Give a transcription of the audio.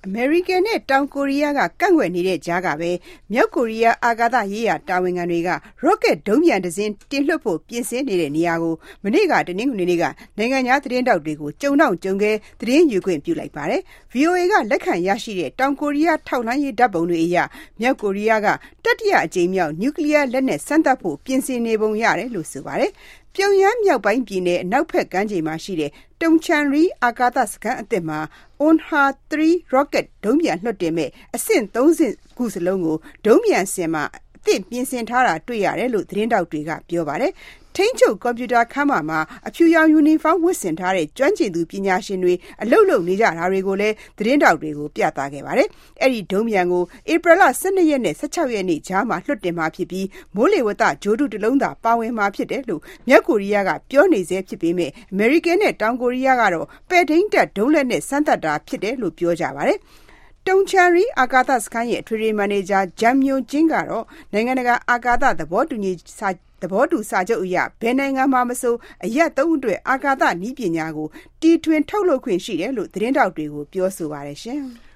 အမေရိကန်နဲ့တောင်ကိုရီးယားကကန့်ကွက်နေတဲ့ကြားကပဲမြောက်ကိုရီးယားအာကာသရေးရာတာဝန်ခံတွေက rocket ဒုံးပျံတစ်စင်းတင်လွှတ်ဖို့ပြင်ဆင်နေတဲ့နေရာကိုမနေ့ကတနင်္ဂနွေနေ့ကနိုင်ငံခြားသတင်းတောက်တွေကိုကြုံခဲ့သတင်းယူခွင့်ပြုလိုက်ပါတယ်။ VOA ကလက်ခံရရှိတဲ့တောင်ကိုရီးယားထောက်လှမ်းရေးဓာတ်ပုံတွေအရမြောက်ကိုရီးယားကတတိယအကြိမ်မြောက်နျူကလ িয়ার လက်နက်စမ်းသပ်ဖို့ပြင်ဆင်နေပုံရတယ်လို့ဆိုပါတယ်။ပြုံယမ်းမြောက်ပိုင်းပြည်နယ်အနောက်ဘက်ကမ်းခြေမှာရှိတဲ့တုံချန်ရီအာကာသစခန်းအသစ်မှာ On-Ha-3 rocket ဒုံးပျံလွှတ်တင်မဲ့အဆင့် 3 ဆင့်ခုစလုံးကိုဒုံးပျံစင်မှာအသစ်ပြင်ဆင်ထားတာတွေ့ရတယ်လို့သတင်းတောက်တွေကပြောပါတယ်။ထိန်းချုပ်ကွန်ပျူတာခန်းမမှာအဖြူရောင်ယူနီဖောင်းဝတ်ဆင်ထားတဲ့ကျွမ်းကျင်သူပညာရှင်တွေအလုပ်လုပ်နေကြတာတွေကိုလည်းသတင်းတောက်တွေကိုပြသခဲ့ပါတယ်။အဲ့ဒီဒုံးပျံကိုဧပြီလ12ရက်နဲ့16ရက်နေ့ကြားမှာလွှတ်တင်မှာဖြစ်ပြီးမိုးလေဝသဂျိုးတုတစ်လုံးသာပါဝင်မှာဖြစ်တယ်လို့မြောက်ကိုရီးယားကပြောနေစေဖြစ်ပေမဲ့အမေရိကန်နဲ့တောင်ကိုရီးယားကတော့ပဲ့ထိန်းတပ်ဒုံးလက်နဲ့စမ်းသပ်တာဖြစ်တယ်လို့ပြောကြပါတယ်။တုံချန်ရီအာကာသစခန်းရဲ့အထွေထွေမန်နေဂျာဂျမ်မျိုးကျင်းကတော့နိုင်ငံတကာအာကာသသဘောတူစာချုပ်အရဘယ်နိုင်ငံမှာမဆိုအရက်သုံးအတွက်အာကာသနည်းပညာကိုတီထွင်ထုတ်လုပ်ခွင့်ရှိတယ်လို့သတင်းတောက်တွေကိုပြောဆိုပါတယ်ရှင်။